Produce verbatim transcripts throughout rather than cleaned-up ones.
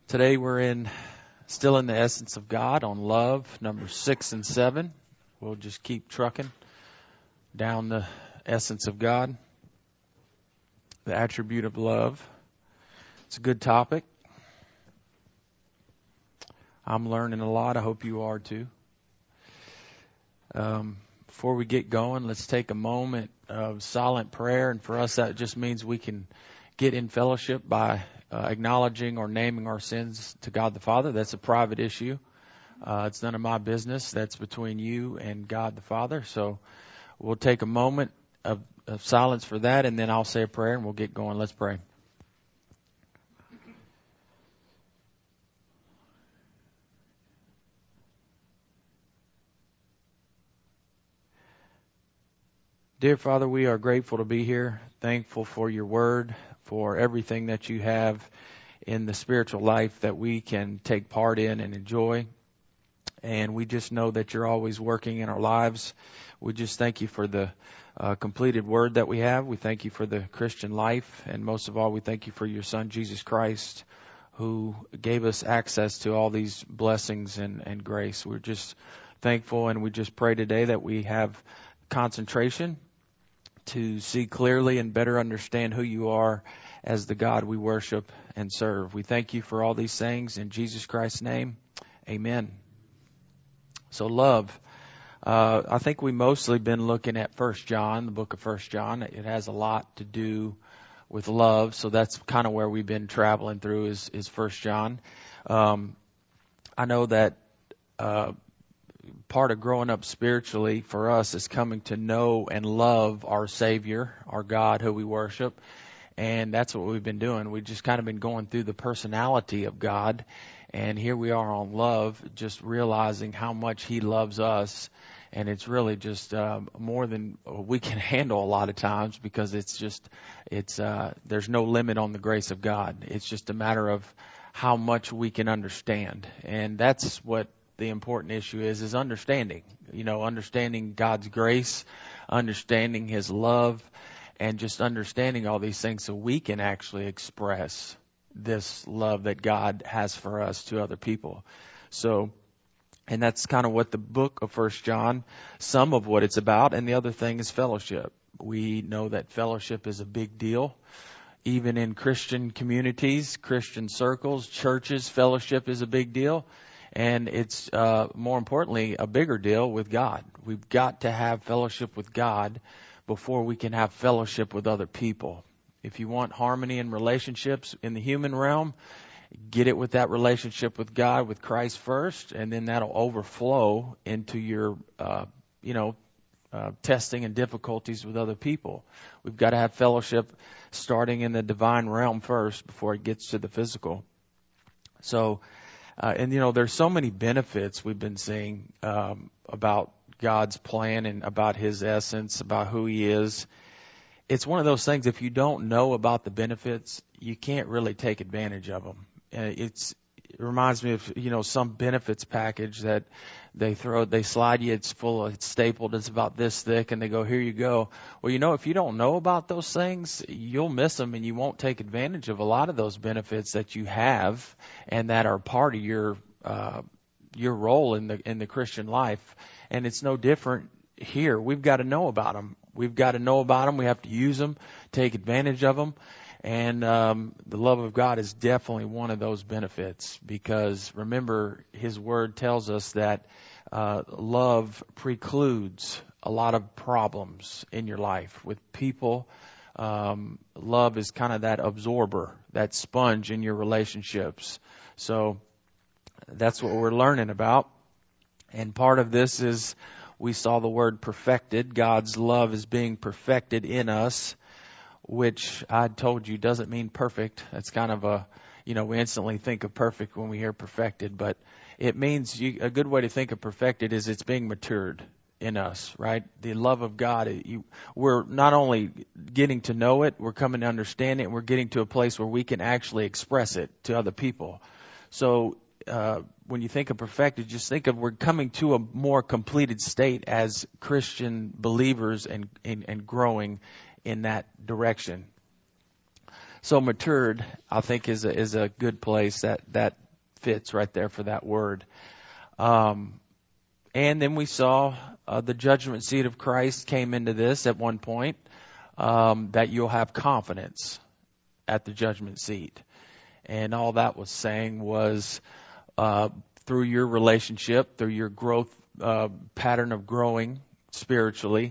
Today we're in, still in the essence of God on love, number six and seven. We'll just keep trucking down the essence of God, the attribute of love. It's a good topic. I'm learning a lot. I hope you are too. Um, before we get going, let's take a moment of silent prayer. And for us, that just means we can get in fellowship by uh, acknowledging or naming our sins to God the Father. That's a private issue. Uh, it's none of my business. That's between you and God the Father. So we'll take a moment of, of silence for that, and then I'll say a prayer and we'll get going. Let's pray. Dear Father, we are grateful to be here, thankful for your word, for everything that you have in the spiritual life that we can take part in and enjoy. And we just know that you're always working in our lives. We just thank you for the uh, completed word that we have. We thank you for the Christian life. And most of all, we thank you for your Son, Jesus Christ, who gave us access to all these blessings and, and grace. We're just thankful, and we just pray today that we have concentration to see clearly and better understand who you are as the God we worship and serve. We thank you for all these things in Jesus Christ's name. Amen. So love. Uh, I think we mostly been looking at First John, the book of First John. It has a lot to do with love. So that's kind of where we've been traveling through is, is First John. Um, I know that, uh, part of growing up spiritually for us is coming to know and love our Savior, our God who we worship. And that's what we've been doing. We've just kind of been going through the personality of God. And here we are on love, just realizing how much He loves us. And it's really just uh, more than we can handle a lot of times, because it's just, it's uh, there's no limit on the grace of God. It's just a matter of how much we can understand. And that's what the important issue is, is understanding, you know, understanding God's grace, understanding His love, and just understanding all these things so we can actually express this love that God has for us to other people. So, and that's kind of what the book of First John, some of what it's about, and the other thing is fellowship. We know that fellowship is a big deal. Even in Christian communities, Christian circles, churches, fellowship is a big deal. And it's, uh, more importantly, a bigger deal with God. We've got to have fellowship with God before we can have fellowship with other people. If you want harmony in relationships in the human realm, get it with that relationship with God, with Christ first, and then that'll overflow into your, uh, you know, uh, testing and difficulties with other people. We've got to have fellowship starting in the divine realm first before it gets to the physical. So, Uh, and, you know, there's so many benefits we've been seeing um, about God's plan and about His essence, about who He is. It's one of those things, if you don't know about the benefits, you can't really take advantage of them. Uh, it's, it reminds me of, you know, some benefits package that they throw, they slide you, it's full of, it's stapled, it's about this thick, and they go, here you go. Well, you know, if you don't know about those things, you'll miss them, and you won't take advantage of a lot of those benefits that you have and that are part of your, uh, your role in the, in the Christian life. And it's no different here. We've got to know about them. We've got to know about them. We have to use them, take advantage of them. And um, the love of God is definitely one of those benefits, because remember, His Word tells us that uh, love precludes a lot of problems in your life with people. Um, love is kind of that absorber, that sponge in your relationships. So that's what we're learning about. And part of this is we saw the word perfected. God's love is being perfected in us, which I told you doesn't mean perfect. That's kind of a, you know, we instantly think of perfect when we hear perfected, but it means you, a good way to think of perfected is it's being matured in us, right? The love of God, you, we're not only getting to know it, we're coming to understand it, and we're getting to a place where we can actually express it to other people. So, uh, when you think of perfected, just think of we're coming to a more completed state as Christian believers and, and, and growing in that direction. So matured, I think, is a, is a good place that, that fits right there for that word. Um, and then we saw uh, the judgment seat of Christ came into this at one point, um, that you'll have confidence at the judgment seat. And all that was saying was uh, through your relationship, through your growth uh, pattern of growing spiritually,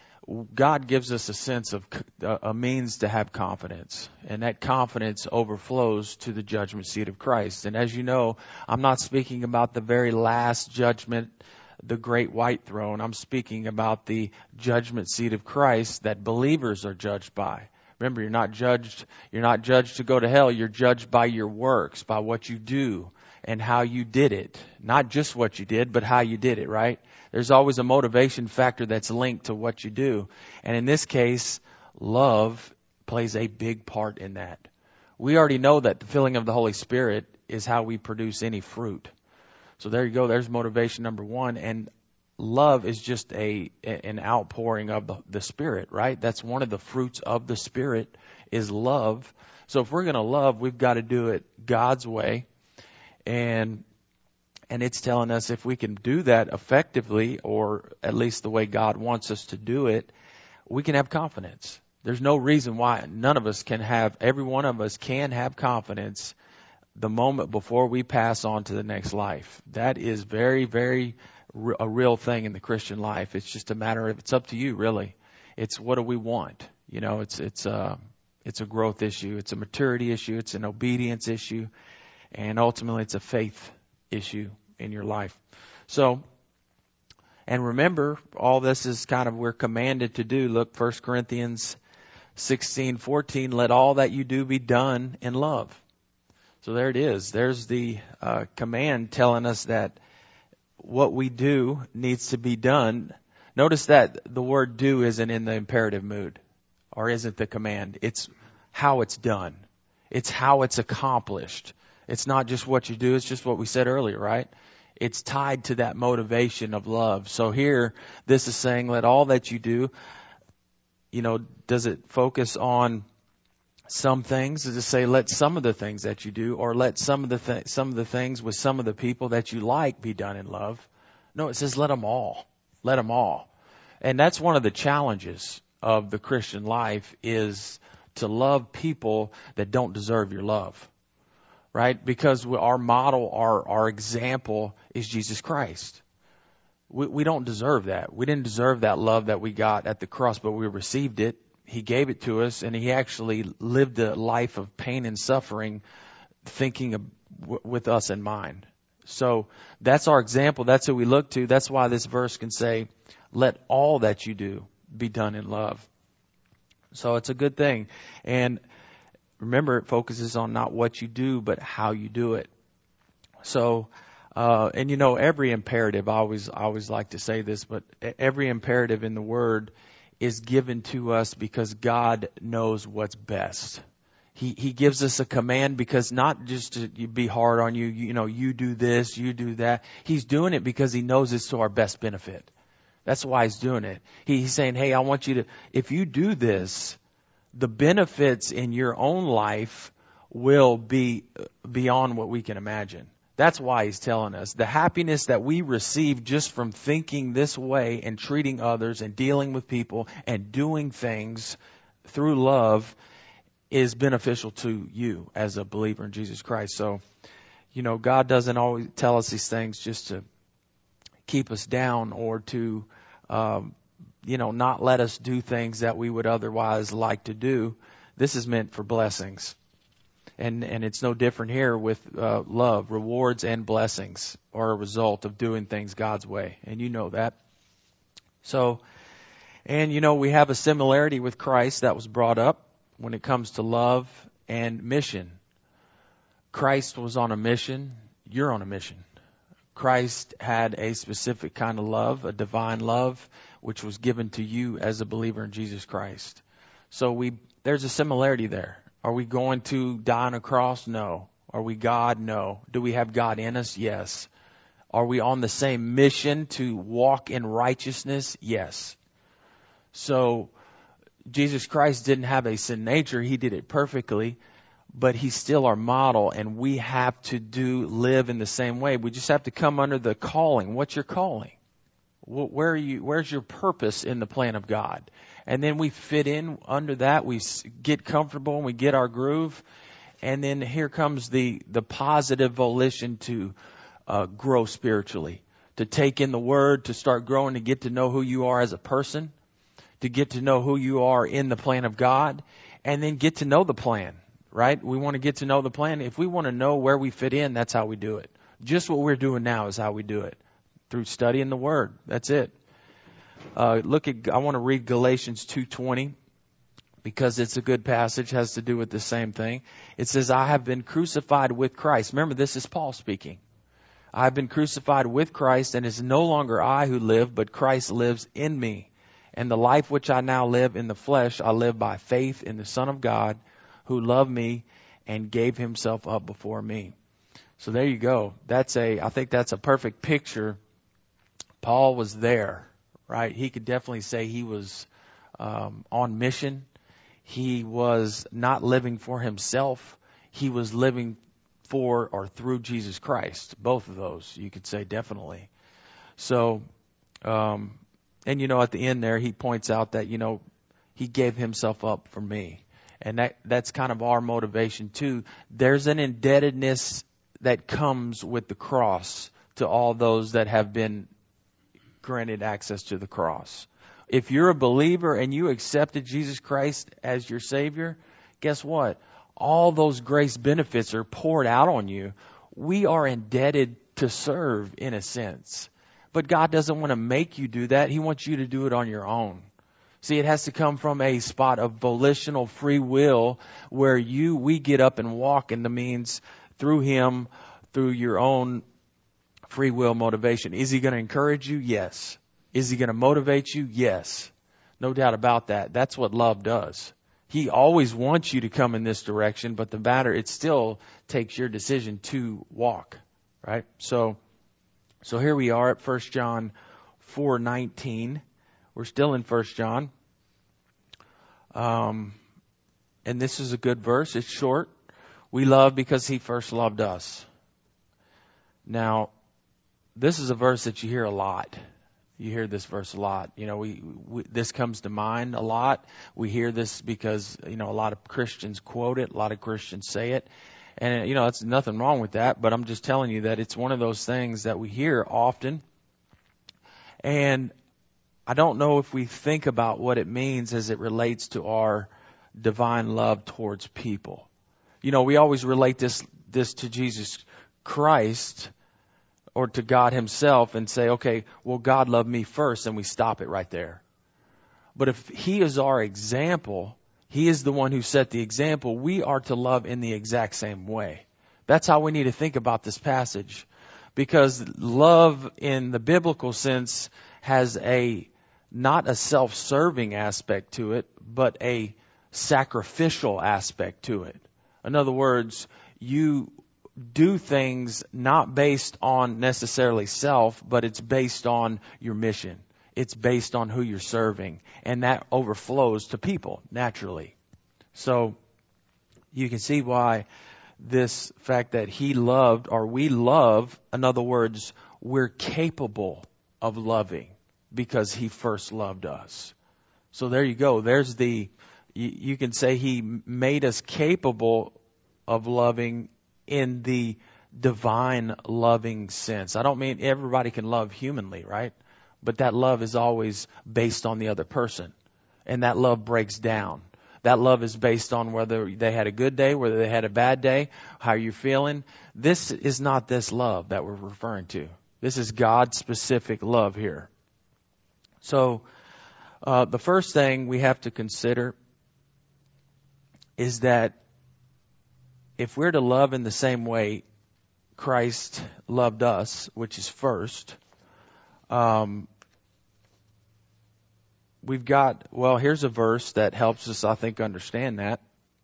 God gives us a sense of a means to have confidence, and that confidence overflows to the judgment seat of Christ. And as you know, I'm not speaking about the very last judgment, the great white throne. I'm speaking about the judgment seat of Christ that believers are judged by. Remember, you're not judged, you're not judged to go to hell. You're judged by your works, by what you do and how you did it. Not just what you did, but how you did it, right? There's always a motivation factor that's linked to what you do. And in this case, love plays a big part in that. We already know that the filling of the Holy Spirit is how we produce any fruit. So there you go. There's motivation number one. And love is just a an outpouring of the, the Spirit, right? That's one of the fruits of the Spirit is love. So if we're going to love, we've got to do it God's way. And And it's telling us if we can do that effectively, or at least the way God wants us to do it, we can have confidence. There's no reason why none of us can have, every one of us can have confidence the moment before we pass on to the next life. That is very, very r- a real thing in the Christian life. It's just a matter of, it's up to you, really. It's what do we want? You know, it's, it's a, it's a growth issue. It's a maturity issue. It's an obedience issue. And ultimately it's a faith issue in your life. So, and remember, all this is kind of, we're commanded to do. Look, First Corinthians sixteen fourteen, let all that you do be done in love. So there it is. There's the uh, command telling us that what we do needs to be done. Notice that the word do isn't in the imperative mood, or isn't the command. It's how it's done. It's how it's accomplished. It's not just what you do. It's just what we said earlier, right? It's tied to that motivation of love. So here, this is saying, let all that you do, you know, does it focus on some things? Does it say, let some of the things that you do, or let some of the th- some of the things with some of the people that you like be done in love? No, it says, let them all. Let them all. And that's one of the challenges of the Christian life, is to love people that don't deserve your love. Right? Because our model, our, our example is Jesus Christ. We, we don't deserve that. We didn't deserve that love that we got at the cross, but we received it. He gave it to us, and He actually lived a life of pain and suffering, thinking of, w- with us in mind. So that's our example. That's who we look to. That's why this verse can say, let all that you do be done in love. So it's a good thing. And remember, it focuses on not what you do, but how you do it. So, uh, and you know, every imperative, I always, I always like to say this, but every imperative in the Word is given to us because God knows what's best. He, He gives us a command because not just to be hard on you, you know, you do this, you do that. He's doing it because He knows it's to our best benefit. That's why He's doing it. He, he's saying, hey, I want you to, if you do this, the benefits in your own life will be beyond what we can imagine. That's why He's telling us. The happiness that we receive just from thinking this way and treating others and dealing with people and doing things through love is beneficial to you as a believer in Jesus Christ. So, you know, God doesn't always tell us these things just to keep us down or to, um, you know, not let us do things that we would otherwise like to do. This is meant for blessings. And and it's no different here with uh, love. Rewards and blessings are a result of doing things God's way. And you know that. So, and you know, we have a similarity with Christ that was brought up when it comes to love and mission. Christ was on a mission. You're on a mission. Christ had a specific kind of love, a divine love, which was given to you as a believer in Jesus Christ. So we, there's a similarity there. Are we going to die on a cross? No. Are we God? No. Do we have God in us? Yes. Are we on the same mission to walk in righteousness? Yes. So Jesus Christ didn't have a sin nature. He did it perfectly, but he's still our model, and we have to do, live in the same way. We just have to come under the calling. What's your calling? Where are you, where's your purpose in the plan of God? And then we fit in under that. We get comfortable and we get our groove. And then here comes the, the positive volition to uh, grow spiritually, to take in the Word, to start growing, to get to know who you are as a person, to get to know who you are in the plan of God, and then get to know the plan, right? We want to get to know the plan. If we want to know where we fit in, that's how we do it. Just what we're doing now is how we do it. Through studying the Word. That's it. Uh, look at, I want to read Galatians two twenty because it's a good passage, has to do with the same thing. It says, I have been crucified with Christ. Remember, this is Paul speaking. I have been crucified with Christ, and it's no longer I who live, but Christ lives in me. And the life which I now live in the flesh, I live by faith in the Son of God, who loved me and gave himself up before me. So there you go. That's a, I think that's a perfect picture. Paul was there, right? He could definitely say he was um, on mission. He was not living for himself. He was living for or through Jesus Christ. Both of those, you could say definitely. So, um, and you know, at the end there, he points out that, you know, he gave himself up for me. And that that's kind of our motivation too. There's an indebtedness that comes with the cross to all those that have been granted access to the cross. If you're a believer and you accepted Jesus Christ as your Savior, guess what? All those grace benefits are poured out on you. We are indebted to serve in a sense. But God doesn't want to make you do that. He wants you to do it on your own. See, it has to come from a spot of volitional free will where you, we get up and walk in the means through Him, through your own free will motivation. Is He going to encourage you? Yes. Is He going to motivate you? Yes. No doubt about that. That's what love does. He always wants you to come in this direction, but the matter, it still takes your decision to walk, right? So, so here we are at First John four nineteen. We're still in First John. Um, and this is a good verse. It's short. We love because He first loved us. Now, this is a verse that you hear a lot. You hear this verse a lot. You know, we, we this comes to mind a lot. We hear this because, you know, a lot of Christians quote it. A lot of Christians say it. And, you know, it's nothing wrong with that. But I'm just telling you that it's one of those things that we hear often. And I don't know if we think about what it means as it relates to our divine love towards people. You know, we always relate this this to Jesus Christ or to God Himself and say, okay, well, God loved me first, and we stop it right there. But if He is our example, He is the one who set the example, we are to love in the exact same way. That's how we need to think about this passage. Because love in the biblical sense has a not a self-serving aspect to it, but a sacrificial aspect to it. In other words, you do things not based on necessarily self, but it's based on your mission. It's based on who you're serving. And that overflows to people naturally. So you can see why this fact that He loved, or we love, in other words, we're capable of loving because He first loved us. So there you go. There's the, you, you can say He made us capable of loving in the divine loving sense. I don't mean everybody can love humanly, right? But that love is always based on the other person. And that love breaks down. That love is based on whether they had a good day, whether they had a bad day, how you're feeling. This is not this love that we're referring to. This is God's specific love here. So, uh, the first thing we have to consider is that if we're to love in the same way Christ loved us, which is first, um, we've got, well, here's a verse that helps us, I think, understand that.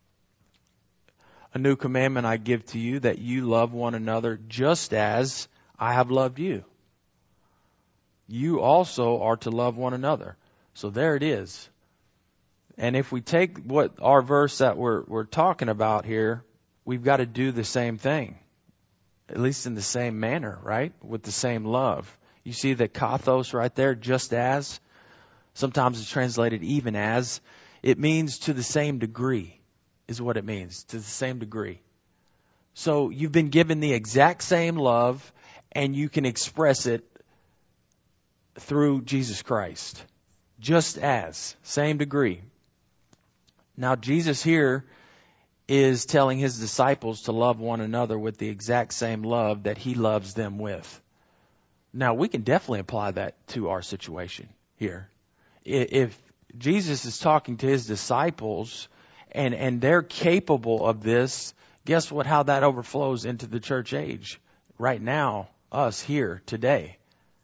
A new commandment I give to you, that you love one another just as I have loved you. You also are to love one another. So there it is. And if we take what our verse that we're, we're talking about here, we've got to do the same thing, at least in the same manner, right? With the same love. You see the kathos right there, just as. Sometimes it's translated even as. It means to the same degree is what it means, to the same degree. So you've been given the exact same love, and you can express it through Jesus Christ. Just as, same degree. Now Jesus here is telling his disciples to love one another with the exact same love that he loves them with. Now we can definitely apply that to our situation here. If Jesus is talking to his disciples and, and they're capable of this, guess what, how that overflows into the church age right now, us here today.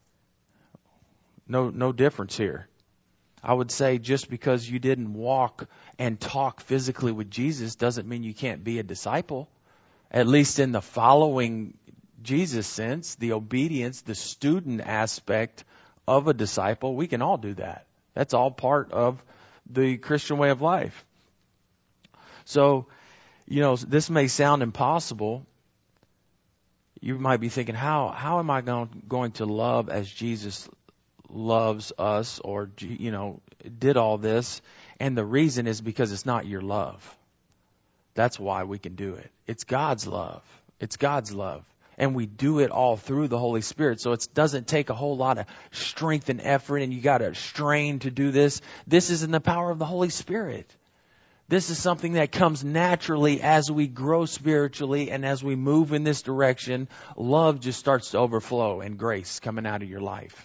No, no difference here. I would say just because you didn't walk and talk physically with Jesus doesn't mean you can't be a disciple. At least in the following Jesus sense, the obedience, the student aspect of a disciple, we can all do that. That's all part of the Christian way of life. So, you know, this may sound impossible. You might be thinking, how how am I going, going to love as Jesus loves us, or, you know, did all this? And the reason is because it's not your love. That's why we can do it. It's God's love. It's God's love. And we do it all through the Holy Spirit. So it doesn't take a whole lot of strength and effort, and you got to strain to do this. This is in the power of the Holy Spirit. This is something that comes naturally as we grow spiritually, and as we move in this direction, love just starts to overflow and grace coming out of your life.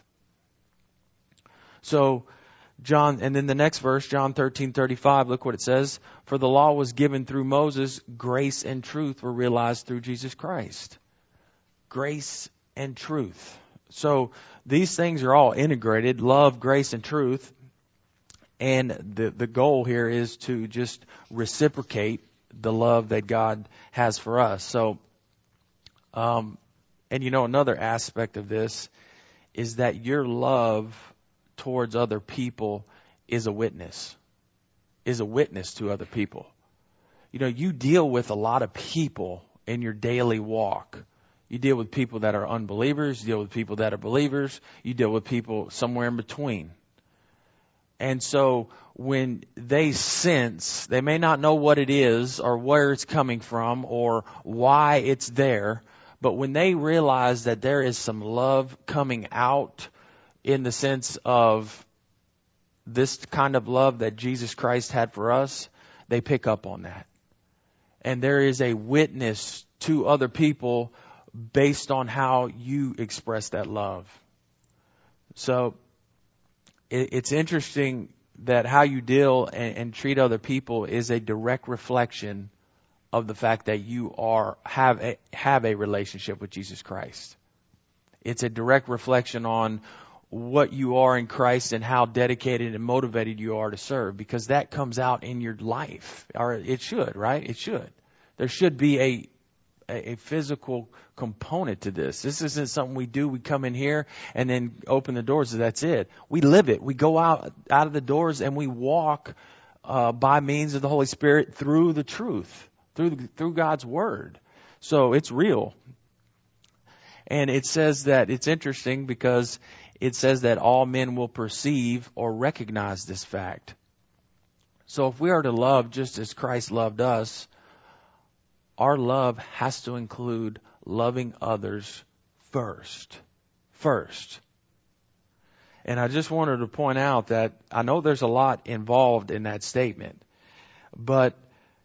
So John, and then the next verse, John thirteen thirty-five, look what it says. For the law was given through Moses, grace and truth were realized through Jesus Christ. Grace and truth. So these things are all integrated, love, grace, and truth. And the, the goal here is to just reciprocate the love that God has for us. So, um, and you know, another aspect of this is that your love towards other people is a witness, is a witness to other people. You know, you deal with a lot of people in your daily walk. You deal with people that are unbelievers, you deal with people that are believers, you deal with people somewhere in between. And so when they sense, they may not know what it is or where it's coming from or why it's there, but when they realize that there is some love coming out in the sense of this kind of love that Jesus Christ had for us, they pick up on that. And there is a witness to other people based on how you express that love. So it's interesting that how you deal and, and treat other people is a direct reflection of the fact that you are have a, have a relationship with Jesus Christ. It's a direct reflection on what you are in Christ and how dedicated and motivated you are to serve, because that comes out in your life, or it should, right? It should. There should be a a physical component to this. This isn't something we do. We come in here and then open the doors. And that's it. We live it. We go out, out of the doors and we walk, uh, by means of the Holy Spirit through the truth, through, through God's word. So it's real. And it says that it's interesting because it says that all men will perceive or recognize this fact. So if we are to love just as Christ loved us, our love has to include loving others first. First. And I just wanted to point out that I know there's a lot involved in that statement, but,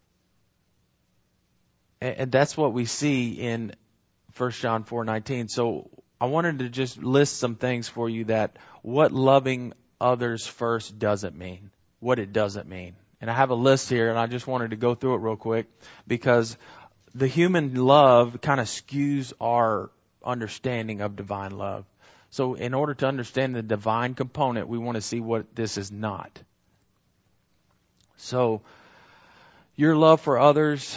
and that's what we see in First John four nineteen. So I wanted to just list some things for you that what loving others first doesn't mean, what it doesn't mean. And I have a list here, and I just wanted to go through it real quick because the human love kind of skews our understanding of divine love. So in order to understand the divine component, we want to see what this is not. So your love for others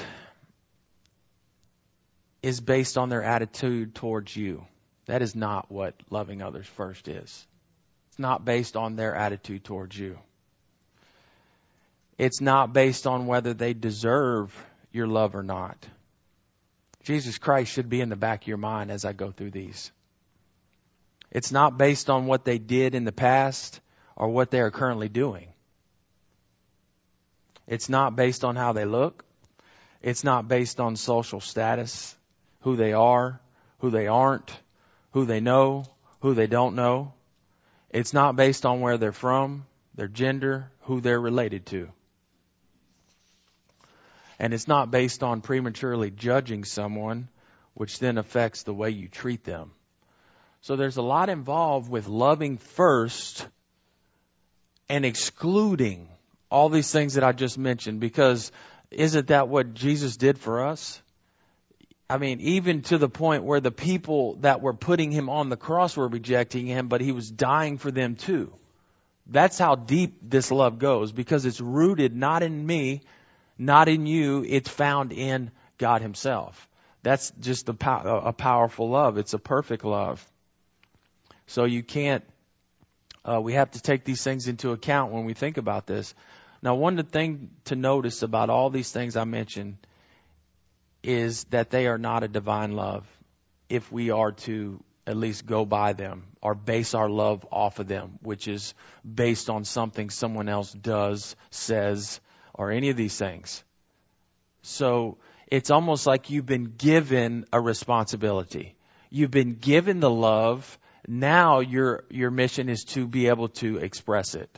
is based on their attitude towards you. That is not what loving others first is. It's not based on their attitude towards you. It's not based on whether they deserve your love or not. Jesus Christ should be in the back of your mind as I go through these. It's not based on what they did in the past or what they are currently doing. It's not based on how they look. It's not based on social status, who they are, who they aren't, who they know, who they don't know. It's not based on where they're from, their gender, who they're related to. And it's not based on prematurely judging someone, which then affects the way you treat them. So there's a lot involved with loving first and excluding all these things that I just mentioned, because isn't that what Jesus did for us? I mean, even to the point where the people that were putting him on the cross were rejecting him, but he was dying for them too. That's how deep this love goes, because it's rooted not in me, not in you. It's found in God himself. That's just a, pow- a powerful love. It's a perfect love. So you can't, uh, we have to take these things into account when we think about this. Now, one thing to notice about all these things I mentioned is that they are not a divine love if we are to at least go by them or base our love off of them, which is based on something someone else does, says, or any of these things. So it's almost like you've been given a responsibility. You've been given the love. Now your your mission is to be able to express it.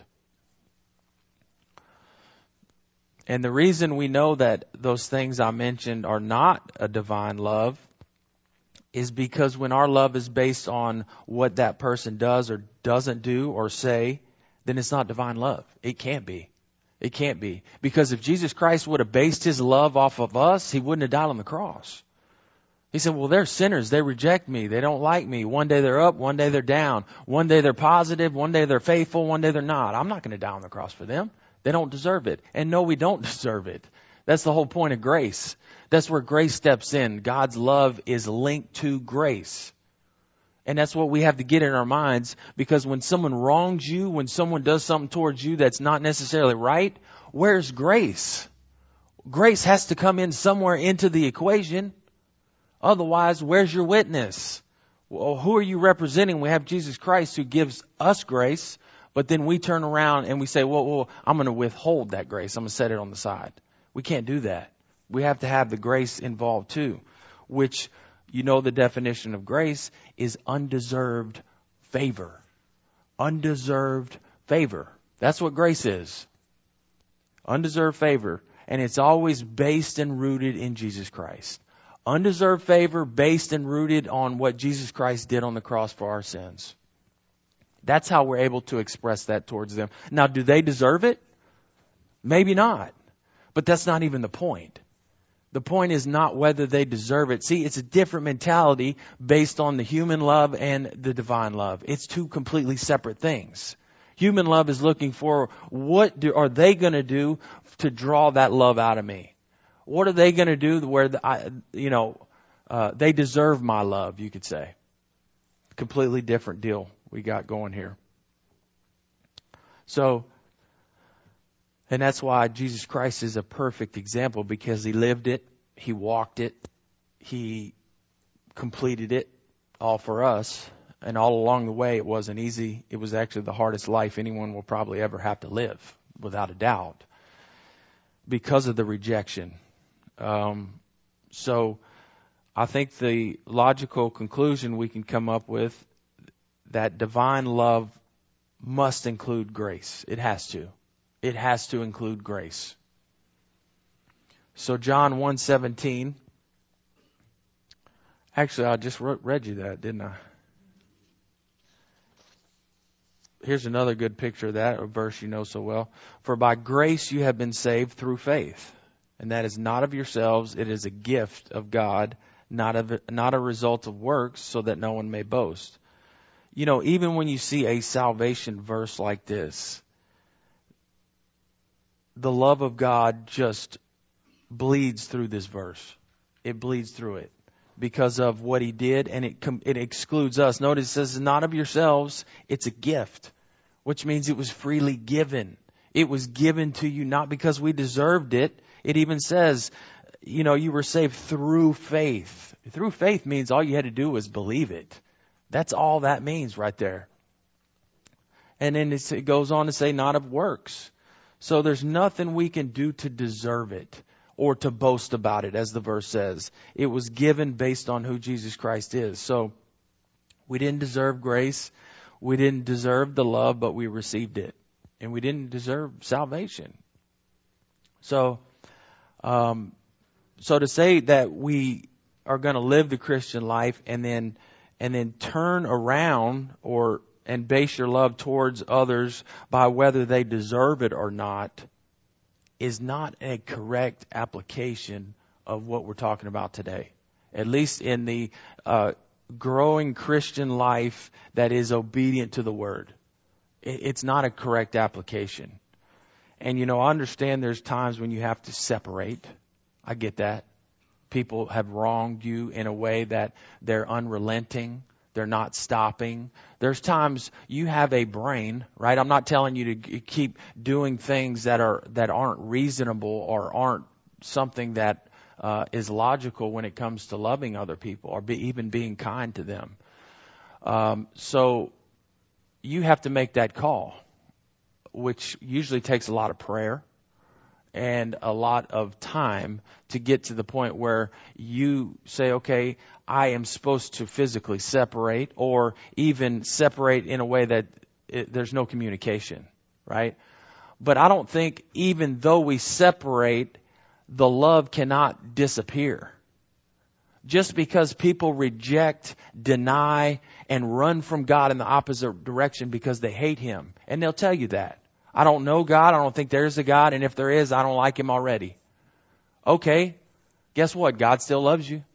And the reason we know that those things I mentioned are not a divine love is because when our love is based on what that person does or doesn't do or say, then it's not divine love. It can't be. It can't be. Because if Jesus Christ would have based his love off of us, he wouldn't have died on the cross. He said, well, they're sinners. They reject me. They don't like me. One day they're up, one day they're down. One day they're positive, one day they're faithful, one day they're not. I'm not going to die on the cross for them. They don't deserve it. And no, we don't deserve it. That's the whole point of grace. That's where grace steps in. God's love is linked to grace. And that's what we have to get in our minds, because when someone wrongs you, when someone does something towards you that's not necessarily right, where's grace? Grace has to come in somewhere into the equation. Otherwise, where's your witness? Well, who are you representing? We have Jesus Christ who gives us grace. But then we turn around and we say, well, well I'm going to withhold that grace. I'm going to set it on the side. We can't do that. We have to have the grace involved too, which, you know, the definition of grace is undeserved favor. Undeserved favor. That's what grace is. Undeserved favor. And it's always based and rooted in Jesus Christ. Undeserved favor based and rooted on what Jesus Christ did on the cross for our sins. That's how we're able to express that towards them. Now, do they deserve it? Maybe not. But that's not even the point. The point is not whether they deserve it. See, it's a different mentality based on the human love and the divine love. It's two completely separate things. Human love is looking for what do, are they going to do to draw that love out of me? What are they going to do where, the, I, you know, uh, they deserve my love, you could say. Completely different deal we got going here. So, and that's why Jesus Christ is a perfect example, because he lived it, he walked it, he completed it all for us. And all along the way, it wasn't easy. It was actually the hardest life anyone will probably ever have to live, without a doubt, because of the rejection. Um, so I think the logical conclusion we can come up with, that divine love must include grace. It has to. It has to include grace. So John one seventeen. Actually, I just read you that, didn't I? Here's another good picture of that, a verse you know so well. For by grace you have been saved through faith. And that is not of yourselves. It is a gift of God, not of, not a result of works, so that no one may boast. You know, even when you see a salvation verse like this, the love of God just bleeds through this verse. It bleeds through it because of what he did, and it it excludes us. Notice it says, not of yourselves, it's a gift, which means it was freely given. It was given to you not because we deserved it. It even says, you know, you were saved through faith. Through faith means all you had to do was believe it. That's all that means right there. And then it's, it goes on to say not of works. So there's nothing we can do to deserve it or to boast about it, as the verse says. It was given based on who Jesus Christ is. So we didn't deserve grace. We didn't deserve the love, but we received it. And we didn't deserve salvation. So, um, so to say that we are going to live the Christian life and then, and then turn around or, and base your love towards others by whether they deserve it or not is not a correct application of what we're talking about today. At least in the, uh, growing Christian life that is obedient to the Word. It's not a correct application. And, you know, I understand there's times when you have to separate. I get that. People have wronged you in a way that they're unrelenting. They're not stopping. There's times you have a brain, right? I'm not telling you to keep doing things that are, that aren't reasonable or aren't something that uh, is logical when it comes to loving other people or be, even being kind to them. Um, so, you have to make that call, which usually takes a lot of prayer and a lot of time to get to the point where you say, okay, I am supposed to physically separate or even separate in a way that it, there's no communication, right? But I don't think even though we separate, the love cannot disappear. Just because people reject, deny, and run from God in the opposite direction because they hate Him. And they'll tell you that. I don't know God. I don't think there's a God. And if there is, I don't like Him already. Okay. Guess what? God still loves you.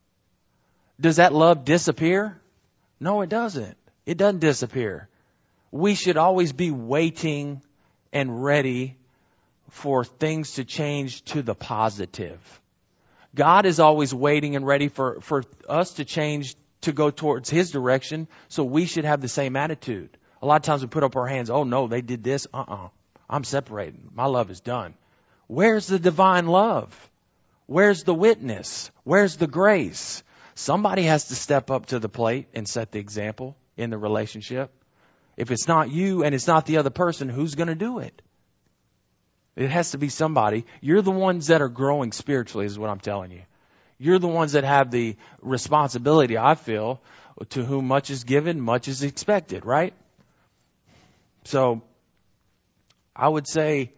Does that love disappear? No, it doesn't. It doesn't disappear. We should always be waiting and ready for things to change to the positive. God is always waiting and ready for, for us to change, to go towards His direction. So we should have the same attitude. A lot of times we put up our hands. Oh no, they did this. Uh-uh. I'm separating. My love is done. Where's the divine love? Where's the witness? Where's the grace? Somebody has to step up to the plate and set the example in the relationship. If it's not you and it's not the other person, who's going to do it? It has to be somebody. You're the ones that are growing spiritually is what I'm telling you. You're the ones that have the responsibility, I feel, to whom much is given, much is expected, right? So I would say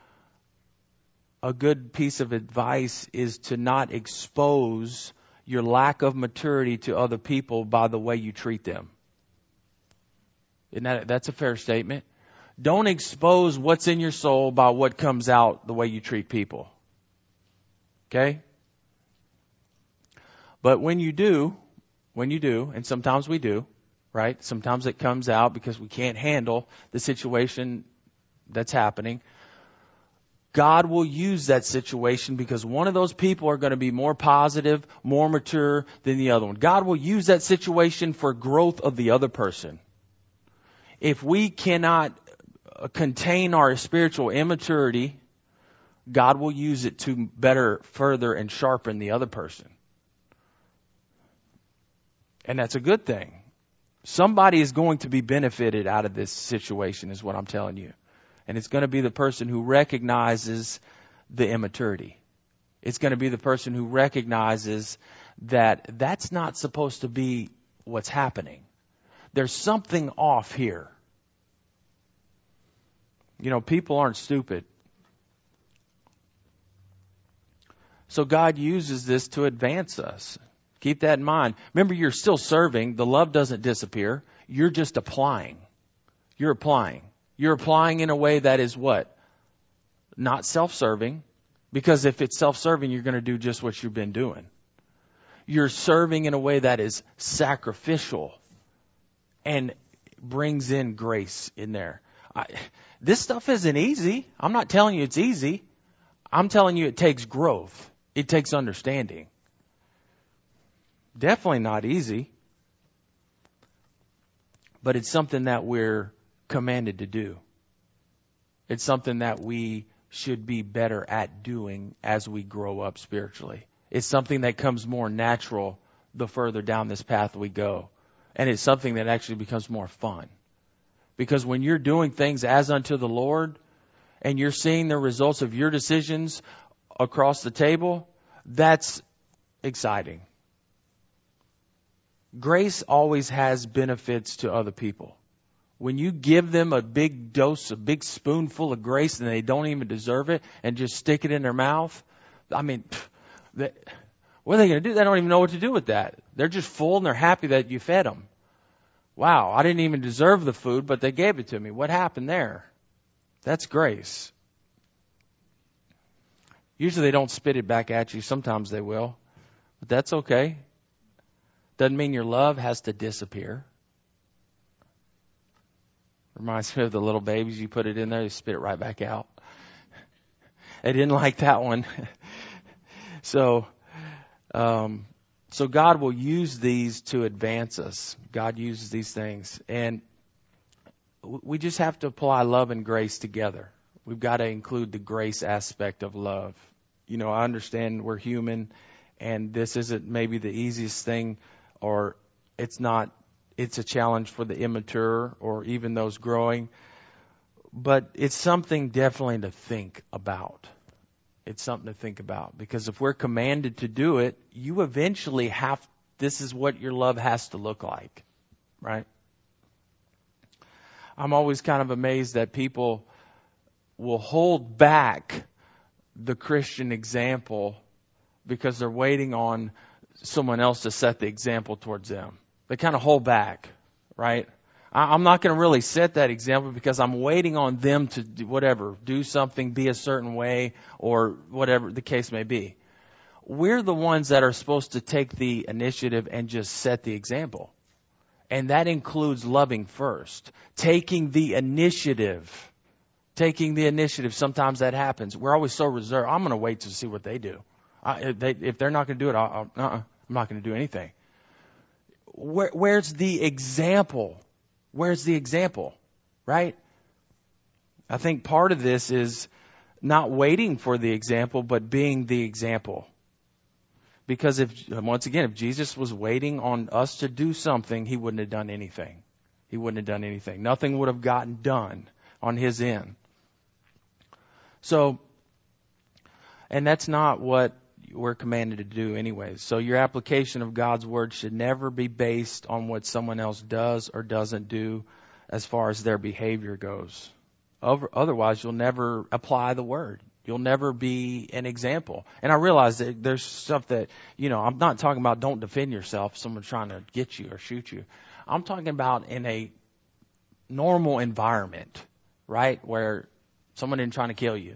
a good piece of advice is to not expose your lack of maturity to other people by the way you treat them. Isn't that, that's a fair statement? Don't expose what's in your soul by what comes out the way you treat people. Okay? But when you do, when you do, and sometimes we do, right? Sometimes it comes out because we can't handle the situation that's happening. God will use that situation because one of those people are going to be more positive, more mature than the other one. God will use that situation for growth of the other person. If we cannot contain our spiritual immaturity, God will use it to better, further, and sharpen the other person. And that's a good thing. Somebody is going to be benefited out of this situation is what I'm telling you. And it's going to be the person who recognizes the immaturity. It's going to be the person who recognizes that that's not supposed to be what's happening. There's something off here. You know, people aren't stupid. So God uses this to advance us. Keep that in mind. Remember, you're still serving. The love doesn't disappear. You're just applying. You're applying. You're applying in a way that is what? Not self-serving. Because if it's self-serving, you're going to do just what you've been doing. You're serving in a way that is sacrificial and brings in grace in there. I, this stuff isn't easy. I'm not telling you it's easy. I'm telling you it takes growth. It takes understanding. Definitely not easy. But it's something that we're commanded to do. It's something that we should be better at doing as we grow up spiritually. It's something that comes more natural the further down this path we go. And it's something that actually becomes more fun. Because when you're doing things as unto the Lord, and you're seeing the results of your decisions across the table, that's exciting. Grace always has benefits to other people. When you give them a big dose, a big spoonful of grace, and they don't even deserve it, and just stick it in their mouth, I mean, they, what are they going to do? They don't even know what to do with that. They're just full, and they're happy that you fed them. Wow, I didn't even deserve the food, but they gave it to me. What happened there? That's grace. Usually they don't spit it back at you. Sometimes they will. But that's okay. Doesn't mean your love has to disappear. Reminds me of the little babies. You put it in there, they spit it right back out. They didn't like that one. so, um, so God will use these to advance us. God uses these things. And we just have to apply love and grace together. We've got to include the grace aspect of love. You know, I understand we're human, and this isn't maybe the easiest thing, or it's not, it's a challenge for the immature or even those growing. But it's something definitely to think about. It's something to think about. Because if we're commanded to do it, you eventually have, this is what your love has to look like, right? I'm always kind of amazed that people will hold back the Christian example because they're waiting on someone else to set the example towards them. They kind of hold back, right? I'm not going to really set that example because I'm waiting on them to do whatever, do something, be a certain way, or whatever the case may be. We're the ones that are supposed to take the initiative and just set the example. And that includes loving first, taking the initiative. Taking the initiative, sometimes that happens. We're always so reserved. I'm going to wait to see what they do. I, if, they, if they're not going to do it, I'll, uh-uh, I'm not going to do anything. Where, where's the example? Where's the example? Right? I think part of this is not waiting for the example, but being the example. Because if, once again, if Jesus was waiting on us to do something, he wouldn't have done anything. He wouldn't have done anything. Nothing would have gotten done on his end. So, and that's not what we're commanded to do anyways. So your application of God's word should never be based on what someone else does or doesn't do as far as their behavior goes. Otherwise, you'll never apply the word. You'll never be an example. And I realize that there's stuff that, you know, I'm not talking about don't defend yourself, someone trying to get you or shoot you. I'm talking about in a normal environment, right, where someone isn't trying to kill you.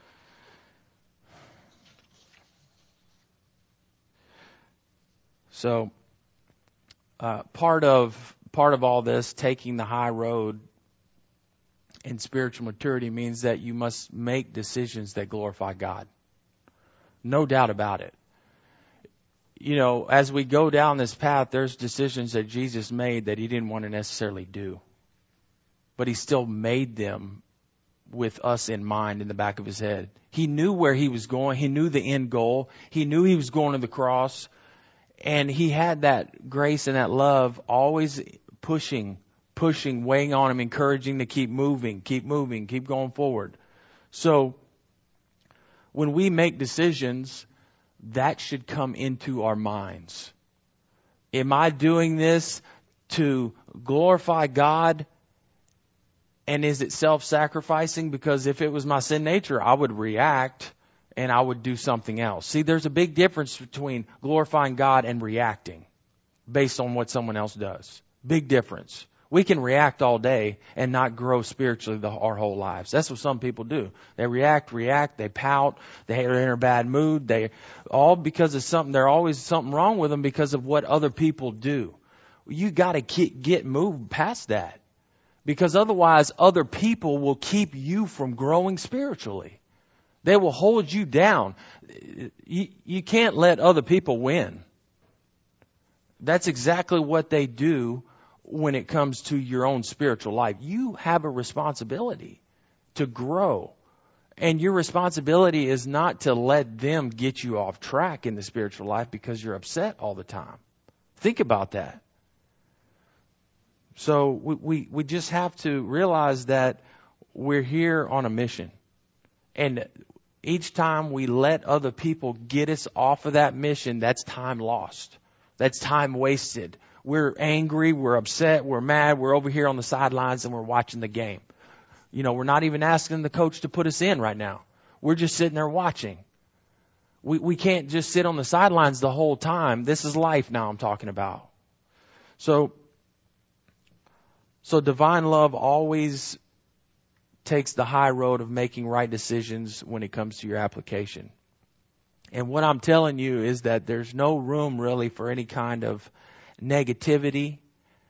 So, uh, part of part of all this, taking the high road in spiritual maturity, means that you must make decisions that glorify God. No doubt about it. You know, as we go down this path, there's decisions that Jesus made that he didn't want to necessarily do. But he still made them with us in mind in the back of his head. He knew where he was going. He knew the end goal. He knew he was going to the cross. And he had that grace and that love always pushing, pushing, weighing on him, encouraging to keep moving, keep moving, keep going forward. So when we make decisions, that should come into our minds. Am I doing this to glorify God? And is it self-sacrificing? Because if it was my sin nature, I would react and I would do something else. See, there's a big difference between glorifying God and reacting based on what someone else does. Big difference. We can react all day and not grow spiritually the, our whole lives. That's what some people do. They react, react, they pout, they're in a bad mood. They all because of something. There's always something wrong with them because of what other people do. You got to get moved past that. Because otherwise, other people will keep you from growing spiritually. They will hold you down. You, you can't let other people win. That's exactly what they do when it comes to your own spiritual life. You have a responsibility to grow. And your responsibility is not to let them get you off track in the spiritual life because you're upset all the time. Think about that. So we, we, we just have to realize that we're here on a mission. And each time we let other people get us off of that mission, that's time lost. That's time wasted. We're angry, we're upset, we're mad, we're over here on the sidelines and we're watching the game. You know, we're not even asking the coach to put us in right now. We're just sitting there watching. We we can't just sit on the sidelines the whole time. This is life now I'm talking about. So, so divine love always takes the high road of making right decisions when it comes to your application. And what I'm telling you is that there's no room really for any kind of negativity,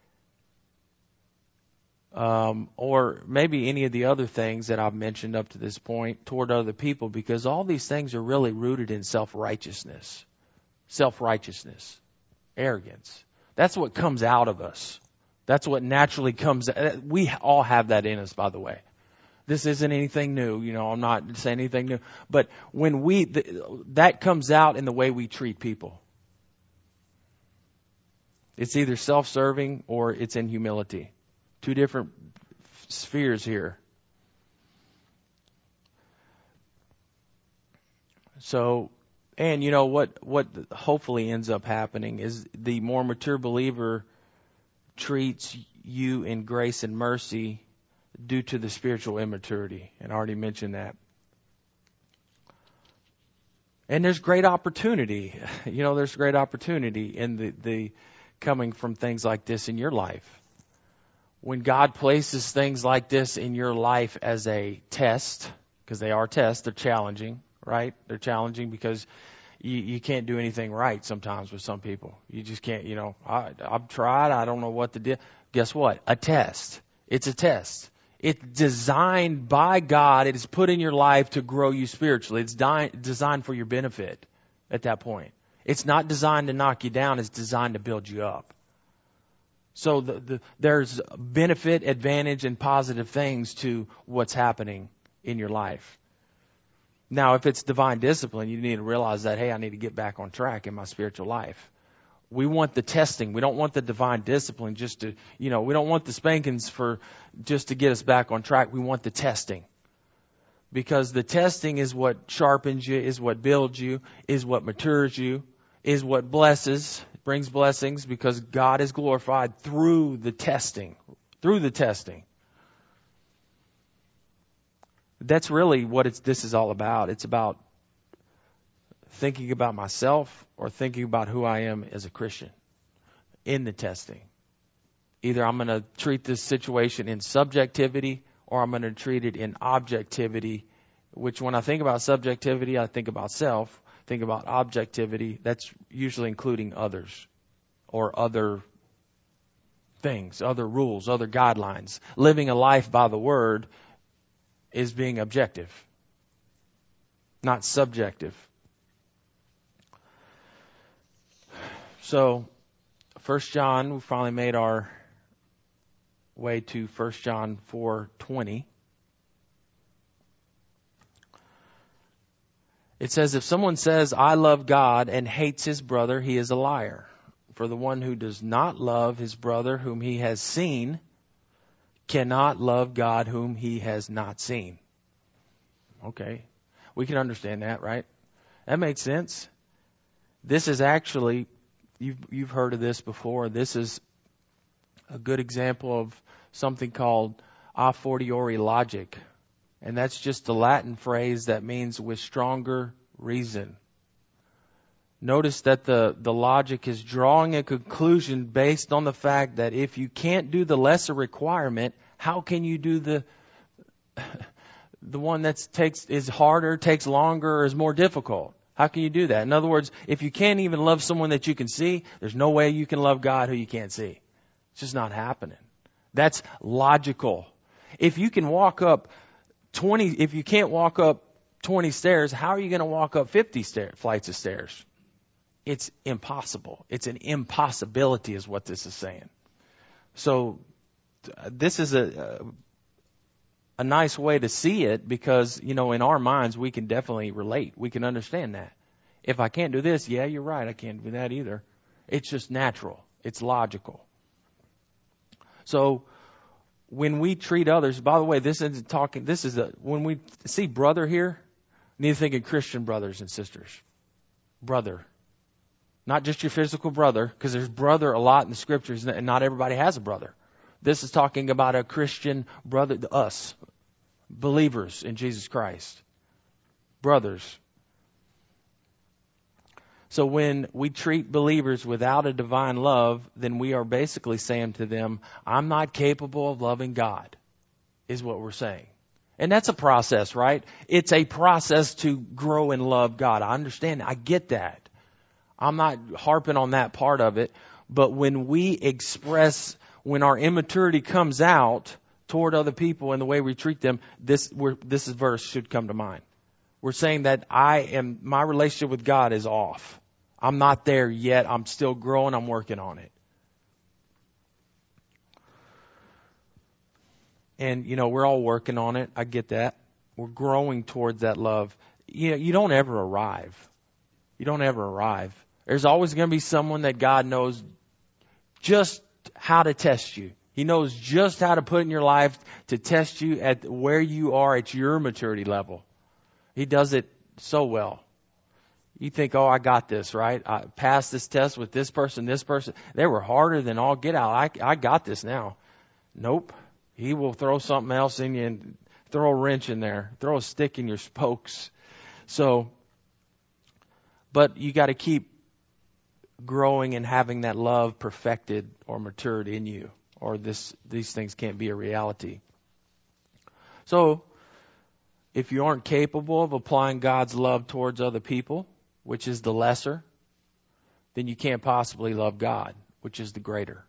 Um, or maybe any of the other things that I've mentioned up to this point toward other people, because all these things are really rooted in self-righteousness, self-righteousness, arrogance. That's what comes out of us. That's what naturally comes. We all have that in us, by the way. This isn't anything new. You know, I'm not saying anything new. But when we, that comes out in the way we treat people. It's either self-serving or it's in humility. Two different spheres here. So, and you know what, what hopefully ends up happening is the more mature believer treats you in grace and mercy due to the spiritual immaturity. And I already mentioned that. And there's great opportunity. You know, there's great opportunity in the, the coming from things like this in your life. When God places things like this in your life as a test, because they are tests, they're challenging, right? They're challenging because you, you can't do anything right sometimes with some people. You just can't, you know, I, I've tried, I don't know what to do. Guess what? A test. It's a test. It's designed by God. It is put in your life to grow you spiritually. It's di- designed for your benefit at that point. It's not designed to knock you down. It's designed to build you up. So the, the, there's benefit, advantage, and positive things to what's happening in your life. Now, if it's divine discipline, you need to realize that, hey, I need to get back on track in my spiritual life. We want the testing. We don't want the divine discipline just to, you know, we don't want the spankings for just to get us back on track. We want the testing. Because the testing is what sharpens you, is what builds you, is what matures you, is what blesses, brings blessings, because God is glorified through the testing, through the testing. That's really what it's, this is all about. It's about thinking about myself or thinking about who I am as a Christian in the testing. Either I'm going to treat this situation in subjectivity or I'm going to treat it in objectivity, which when I think about subjectivity, I think about self. Think about objectivity, that's usually including others or other things, other rules, other guidelines. Living a life by the Word is being objective, not subjective. So, First John, we finally made our way to First John four twenty. It says, if someone says, I love God and hates his brother, he is a liar. For the one who does not love his brother whom he has seen cannot love God whom he has not seen. Okay. We can understand that, right? That makes sense. This is actually, you've, you've heard of this before. This is a good example of something called a fortiori logic. And that's just a Latin phrase that means with stronger reason. Notice that the, the logic is drawing a conclusion based on the fact that if you can't do the lesser requirement, how can you do the the one that takes is harder, takes longer, or is more difficult? How can you do that? In other words, if you can't even love someone that you can see, there's no way you can love God who you can't see. It's just not happening. That's logical. If you can walk up twenty, if you can't walk up twenty stairs, how are you going to walk up fifty stair, flights of stairs? It's impossible. It's an impossibility is what this is saying. So this is a, a nice way to see it because, you know, in our minds, we can definitely relate. We can understand that. If I can't do this, yeah, you're right. I can't do that either. It's just natural. It's logical. So when we treat others, by the way, this isn't talking, this is a, when we see brother here, we need to think of Christian brothers and sisters. Brother. Not just your physical brother, because there's brother a lot in the scriptures, and not everybody has a brother. This is talking about a Christian brother, us, believers in Jesus Christ. Brothers. So when we treat believers without a divine love, then we are basically saying to them, I'm not capable of loving God, is what we're saying. And that's a process, right? It's a process to grow and love God. I understand. I get that. I'm not harping on that part of it. But when we express, when our immaturity comes out toward other people and the way we treat them, this we're, this verse should come to mind. We're saying that I am, my relationship with God is off. I'm not there yet. I'm still growing. I'm working on it. And, you know, we're all working on it. I get that. We're growing towards that love. You know, you don't ever arrive. You don't ever arrive. There's always going to be someone that God knows just how to test you. He knows just how to put in your life to test you at where you are at your maturity level. He does it so well. You think, oh, I got this, right? I passed this test with this person, this person. They were harder than all get out. I, I got this now. Nope. He will throw something else in you and throw a wrench in there, throw a stick in your spokes. So, but you got to keep growing and having that love perfected or matured in you, or this these things can't be a reality. So, if you aren't capable of applying God's love towards other people, which is the lesser, then you can't possibly love God, which is the greater.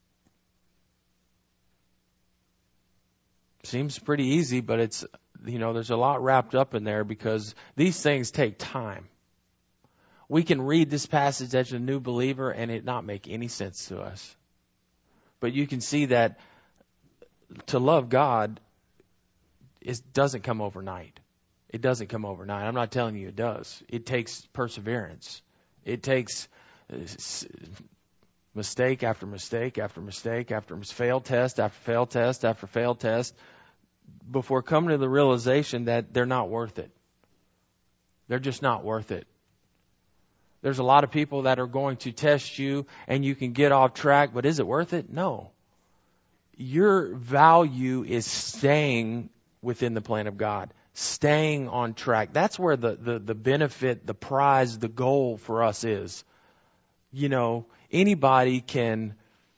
Seems pretty easy, but it's, you know, there's a lot wrapped up in there because these things take time. We can read this passage as a new believer and it not make any sense to us. But you can see that to love God is, doesn't come overnight. It doesn't come overnight. I'm not telling you it does. It takes perseverance. It takes mistake after mistake after mistake after failed test after failed test after failed test before coming to the realization that they're not worth it. They're just not worth it. There's a lot of people that are going to test you and you can get off track, but is it worth it? No. Your value is staying within the plan of God, staying on track. That's where the, the, the benefit, the prize, the goal for us is. You know, anybody can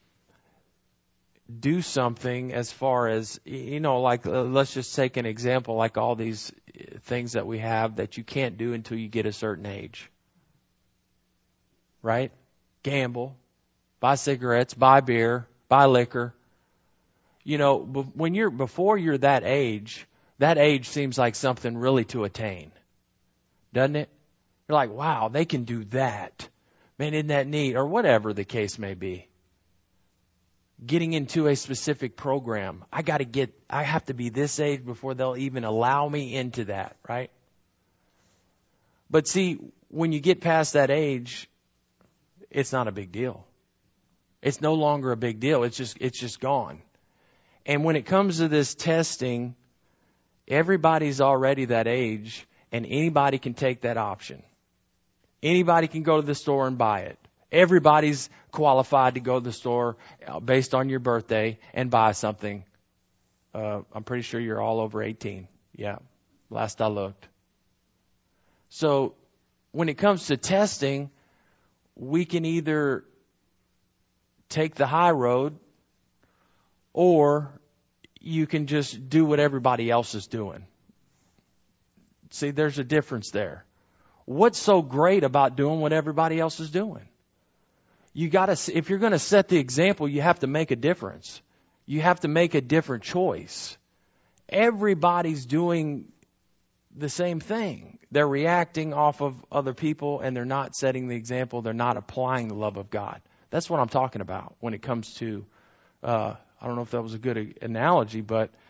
do something as far as, you know, like, uh, let's just take an example, like all these things that we have that you can't do until you get a certain age. Right? Gamble, buy cigarettes, buy beer, buy liquor. You know, when you're, before you're that age, that age seems like something really to attain. Doesn't it? You're like, wow, they can do that. Man, isn't that neat? Or whatever the case may be. Getting into a specific program. I got to get, I have to be this age before they'll even allow me into that, right? But see, when you get past that age, it's not a big deal. It's no longer a big deal. It's just, it's just gone. And when it comes to this testing, everybody's already that age and anybody can take that option. Anybody can go to the store and buy it. Everybody's qualified to go to the store based on your birthday and buy something. Uh, I'm pretty sure you're all over eighteen. Yeah, last I looked. So when it comes to testing, we can either take the high road or you can just do what everybody else is doing. See, there's a difference there. What's so great about doing what everybody else is doing? You got to, if you're going to set the example, you have to make a difference. You have to make a different choice. Everybody's doing the same thing. They're reacting off of other people and they're not setting the example. They're not applying the love of God. That's what I'm talking about when it comes to, uh, I don't know if that was a good analogy, but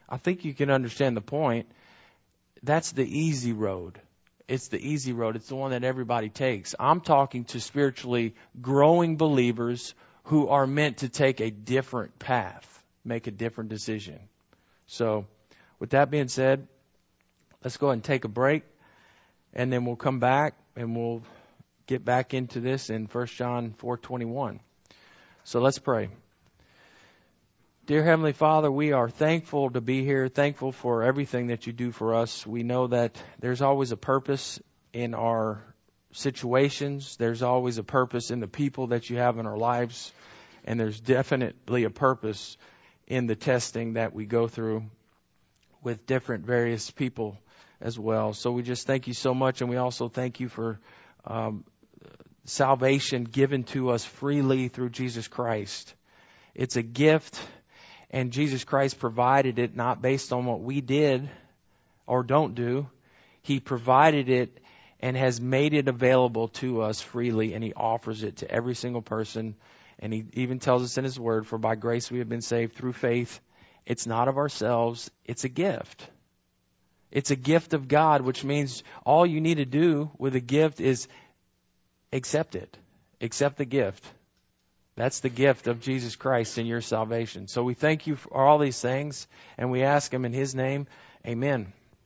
I think you can understand the point. That's the easy road. It's the easy road. It's the one that everybody takes. I'm talking to spiritually growing believers who are meant to take a different path, make a different decision. So with that being said, let's go ahead and take a break, and then we'll come back and we'll get back into this in First John four twenty-one. So let's pray. Dear Heavenly Father, we are thankful to be here, thankful for everything that you do for us. We know that there's always a purpose in our situations. There's always a purpose in the people that you have in our lives. And there's definitely a purpose in the testing that we go through with different various people as well. So we just thank you so much. And we also thank you for um, salvation given to us freely through Jesus Christ. It's a gift. And Jesus Christ provided it not based on what we did or don't do. He provided it and has made it available to us freely, and He offers it to every single person. And He even tells us in His Word, for by grace we have been saved through faith. It's not of ourselves. It's a gift. It's a gift of God, which means all you need to do with a gift is accept it. Accept the gift. That's the gift of Jesus Christ in your salvation. So we thank you for all these things, and we ask Him in His name. Amen.